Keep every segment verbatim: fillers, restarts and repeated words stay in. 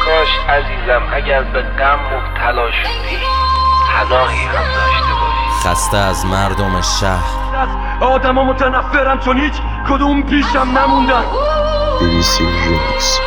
کاش عزیزم اگر به غم مبتلا شدی پناهی هم داشته باشی. خسته از مردم شهر، آدم ها متنفرن چون هیچ کدوم پیشم نموندن. بی بی سی ریمیکس.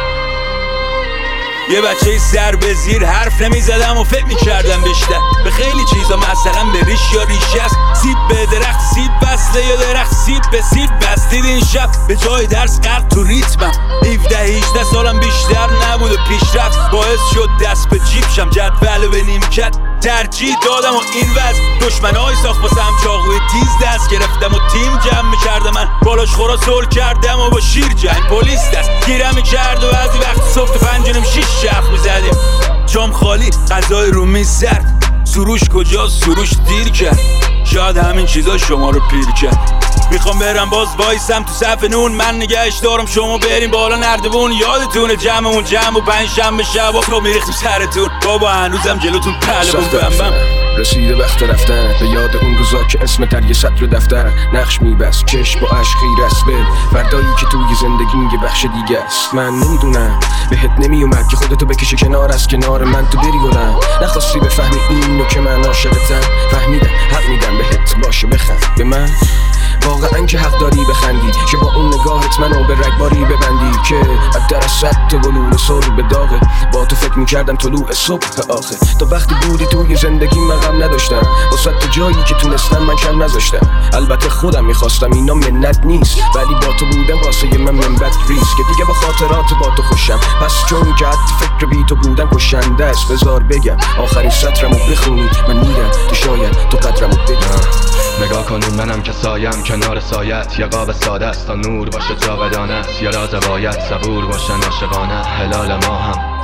یه بچه سر به زیر حرف نمیزدم و فکر میکردم بیشتر به خیلی چیزا، مثلا به ریش یا ریشه است. سیب به درخت سیب بسته یا درخت سیب به سیب بستید این شب. به جای درس غرق تو ریتمم. هفده هجده سالم بیشتر نبود و پیشرفت باعث شد دست به جیب شم. جدول به نیمکت ترجیح دادم و این وضع دشمنای ساخت واسم چاقوی تیز دست گرفتم و تیم جمع میکردم. من بالاش خورا سول کردم و با شیر جنگ پلیس دست گیرم میکرد و بعضی وقت صبح تو پنجونیم شیش شخ میزدیم. جام خالی غذای رو میز زرد، سروش کجاست سروش دیر کرد. شاید همین چیزا شما رو پیر کرد. میخوام برم باز وایسم تو صف نون، من نگهش دارم شما بریم بالا نردبون. یادتونه جمعمون جمع و پنج شنبه شب و تو میریختیم سرتون. بابا هنوزم جلوتون پهلمون بمبم. رسیده وقت رفتن به یاد اون روزا که اسم در یه سطر دفتر نقش میبست. چشم با عشق خیره است به فردایی که توی زندگیم یه بخش دیگه است. من نمیدونم بهت نمیومد که خودتو بکشی کنار از کنار من تو بری گلم. نخواستی بفهمی اینو که من عاشقتم. فهمیدم حق میدم بهت باشه بخند به من. واقعا که حق داری بخندی که با اون نگاهت منو به رگباری ببندی که در از صد تا گلوله سر به داغه. با تو فکر میکردم طلوع صبح آخه. تا وقتی بودی توی زندگی من غم نداشتم. با صد تا جایی که تونستم من کم نذاشتم. البته خودم میخواستم اینا منت نیست، ولی با تو بودم واسه من منبت ریست که دیگه با خاطرات با تو خوشم. پس چون که حتی فکر بی تو بودم کشنده است. بذار بگم آخرین سطرمو بخونی من میرم که شاید تو قدرمو بدی. نگاه کنون منم که سایم کنار سایت. یا قاب ساده است تا نور باشه جاودانه است. یا راز باید صبور باشه عاشقانه هلال ما هم.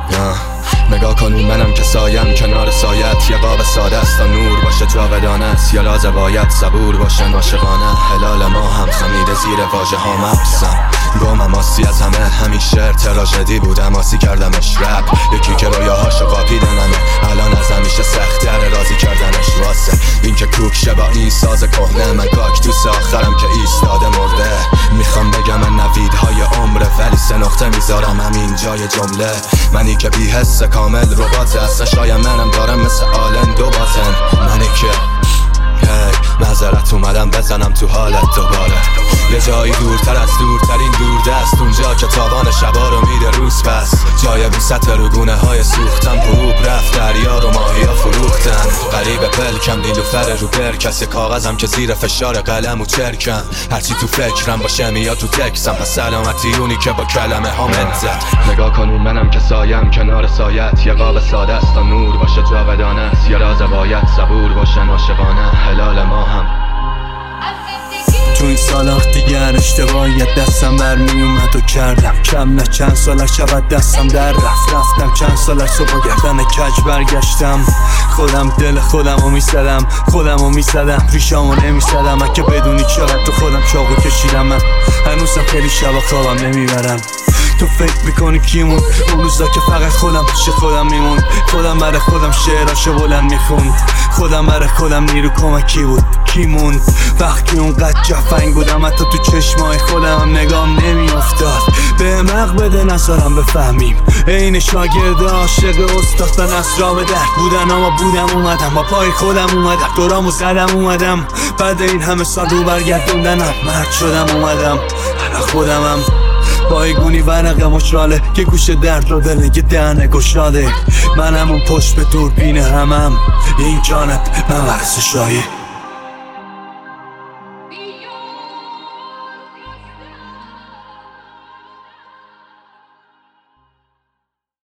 نگاه کنون منم که سایم کنار سایت. یا قاب ساده است تا نور باشه جاودانه است. یا راز باید صبور باشه عاشقانه هلال ما هم. خمیده زیر واژه ها مبسم گمم آسی از همه. همین شعر تراژدی بودم آسی کردمش رپ. یکی که رویاهاشو قاپیدنمه الان از همیشه سخت‌تر راضی کردنش. واسه این که کوک شبا این ساز کهنه. من کاکتوس آخرم که ایستاده مرده. میخوام بگم من نویدهای عمره ولی سه نقطه میذارم همین جای جمله. منی که بی حس کامل ربات است. شاید منم دارم مثل آلن دو باتن. منی که هی معذرت اومدم بزنم تو حالت دوباره. یه جایی دورتر از دورترین دوردست. اونجا که تابان شبا رو میده روز پس. جای بوست روگونه های سوختم غروب رفت. دریا رو ماهیا فروختن. غریب پلکم نیلوفر رو بر کسی کاغذم که زیر فشار قلم و چرکم. هرچی تو فکرم باشه میاد تو تکسم. پس سلامتی اونی که با کلمه ها منزد. نگاه کنون منم که سایم کنار سایت. یا قاب ساده است تا نور باشه جاودانه است. یا راز باید صبور باشه عاشقانه هلال ما هم. تو این سالا دیگر اشتباهیت دستم برمی اومد و کردم کم نه چند سالش شود دستم در رفت. رفتم چند سالش صبح گردن کج برگشتم. خودم دل خودم رو میسدم خودم رو میسدم ریشامو نمیسدم. اگه بدونی چقدر تو خودم چاقو کشیدم. من هنوزم خیلی شبا خوابم نمیبرم. تو فکر میکنی کیمون اون روزا که فقط خودم پیش خودم میمون. خودم برای خودم شعراشو بلند میخوند. خودم برای خودم نیرو کمکی بود کیمون. وقتی اونقدر جفنگ بودم حتی تو چشمای خودم نگام نمیافتاد. به مق بده نذارم بفهمیم این شاگرد عاشق استاد تا نصرا به درد بودن. اما بودم اومدم با پای خودم اومدم دورامو زدم اومدم. بعد این همه سال رو برگردوندنم مرد شدم اومدم. الان خودمم بایگونی ورق مشراله که گوش درد رو دل که دهنه گشاده. منم اون پشت به دوربین همم این جانب من ورس شایه.